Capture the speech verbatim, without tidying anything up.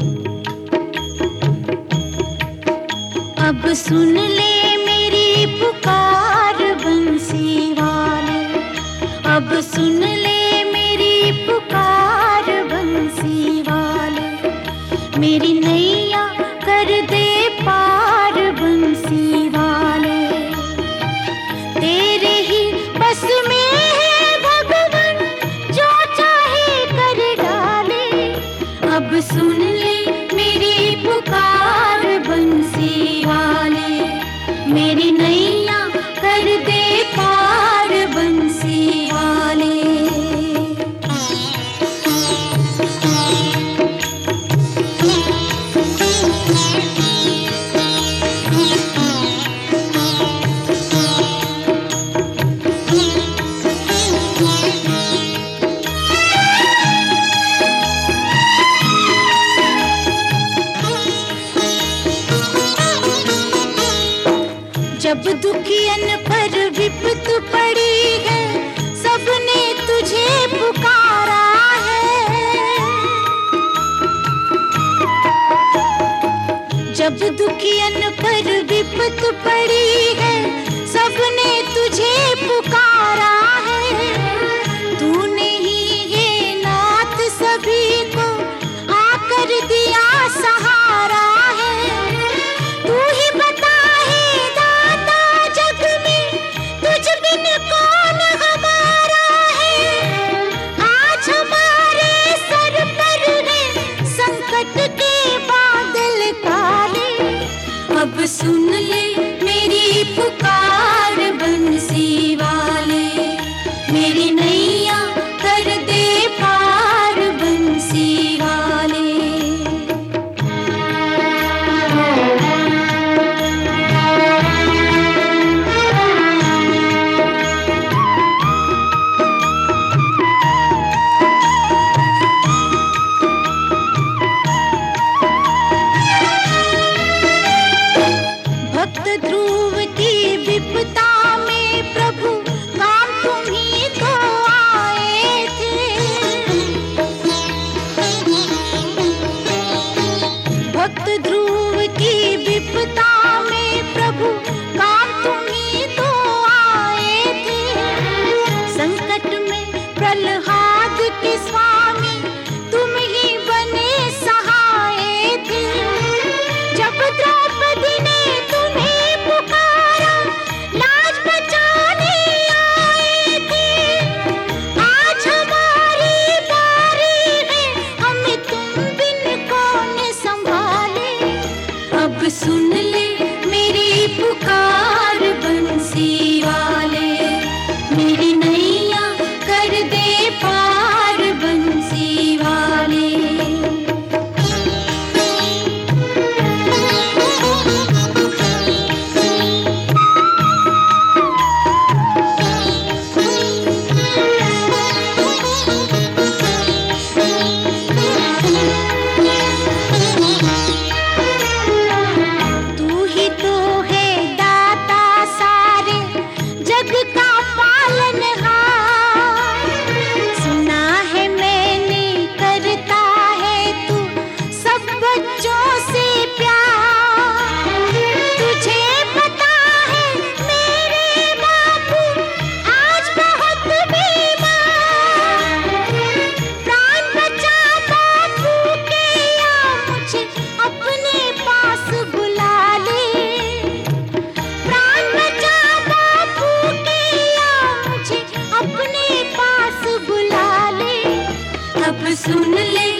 अब सुन ले मेरी पुकार बंसी वाले, अब सुन ले मेरी पुकार बंसी वाले, मेरी नैया कर दे पार बंसी वाले। तेरे ही बस में है भगवान, जो चाहे कर डाले। अब सुन ले मेरी पुकार बंसी वाले, मेरी नैया कर दे पार बंसी वाले। जब दुखियन पर विपत पड़ी है, सबने तुझे पुकारा है। जब दुखियन पर विपत पड़ी है, सबने तुझे पुकारा है। तूने ही ये नाथ सभी को आकर दिया सहारा है। तू ही बता है दाता जग में, तुझ बिन कौन हमारा है। आज हमारे सर पर है संकट के बादल काले। अब सुन ले मेरी पुकार बंसी वाले, मेरी नैया कर दे पार बंसी वाले। भक्त ध्रुव की विपदा में प्रभु काम तुम ही तो आए थे। भक्त ध्रुव की विपदा में प्रभु काम तुम ही तो आए थे। संकट में प्रहलाद के स्वामी तुम ही बने सहाय थे। जब द्रौपदी ने तुम्हें पुकारा, लाज बचाने आए थे। आज हमारी बारी है, हमें तुम बिन कौन संभाले। अब सुन ले मेरी पुकार बंसी वाले, मेरी नैया कर दे पार बंसी वाले। तू ही तो है दाता सारे जग का पालनहार। सुना है मैंने करता है तू सब बच्चों से प्यार। तुझे पता है मेरे बापू आज बहुत बीमार। प्राण बचा बापू के, या मुझे अपने पास बुला ले। प्राण बचा बापू के, या मुझे अपने पास बुला ले। अब सुन ले